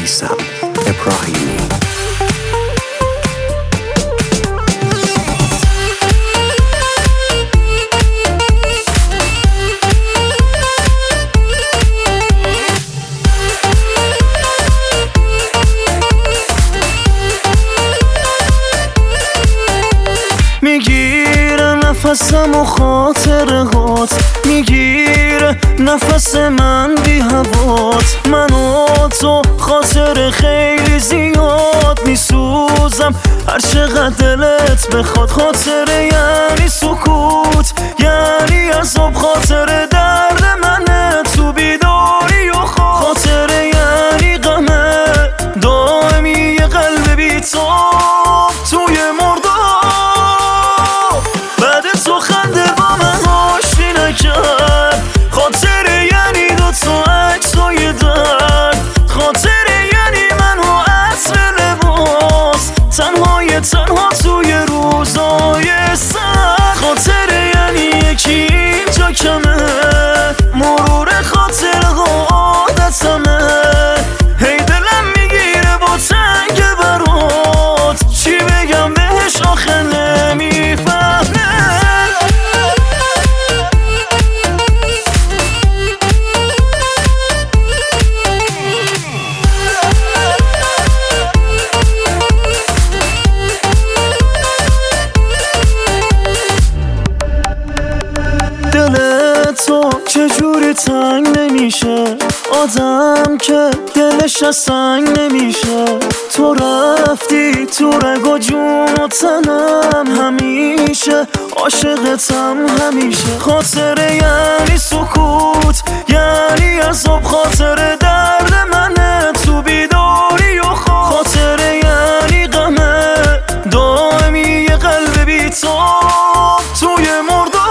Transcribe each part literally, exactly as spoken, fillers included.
میثم ابراهیمی. میگیره نفسم و خاطرهات، میگیره نفس من بی هوات. من و تو خاطر خیلی زیاد میسوزم هر چقدر دلت بخواد. خاطر یعنی سکوت، یعنی عذاب، خاطر درد منه تو بیداری و خواب. خاطر یعنی غمه دائمی یه قلب بی‌تاب توی مرداب. بعد تو خنده با من آشتی نکرد. خاطر یعنی دوتا عکسای درد. خاطر یعنی من و عطر لباس، تنهای تنها توی روزای سرد. خاطر یعنی یکی اینجا کمه، مرور خاطرها عادتمه. هی دلم میگیره با تنگ برات، چی بگم بهش آخه نمیفهمه. دل تو چجوری تنگ نمیشه، آدم که دلش از سنگ نمیشه. تو رفتی تو رگ و جون و تنم، همیشه عاشقتم همیشه. خاطر یعنی سکوت، یعنی عذاب، خاطر درد منه تو بیداری و خواب. خاطر یعنی غمه دائمی یه قلب بی‌تاب توی مرداب.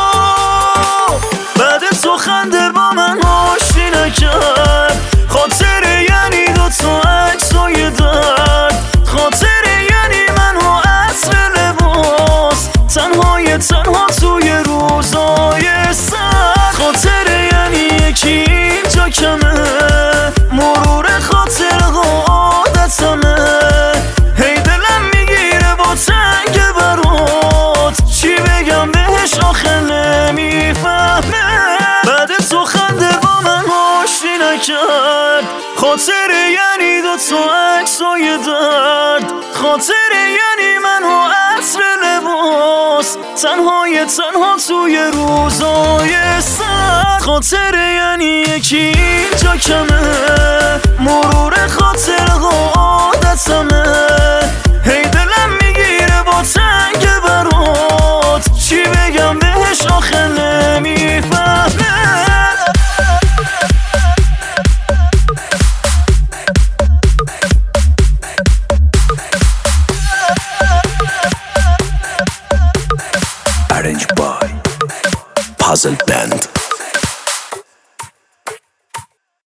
بعد تو خنده با من آشتی نکرد. خاطر یعنی دوتا عکسای درد. خاطر یعنی من و عطر لباس، تنهای تنها توی روزای سرد. خاطر یعنی یکی اینجا کمه، مرور خاطرها عادتمه. هی دلم میگیره با تنگ برات، چی بگم بهش آخه نمیفهمه. بعد تو خنده با من آشتی نکرد. خاطر یعنی دوتا عکسای درد. خاطر یعنی من و عطر لباس، تنهای تنها توی روزای سرد. خاطر یعنی یکی اینجا کمه، مرور خاطرها عادتمه. هی دلم میگیره با تنگ برات، چی بگم بهش آخه نمیفهمه. Arranged by Puzzle Band.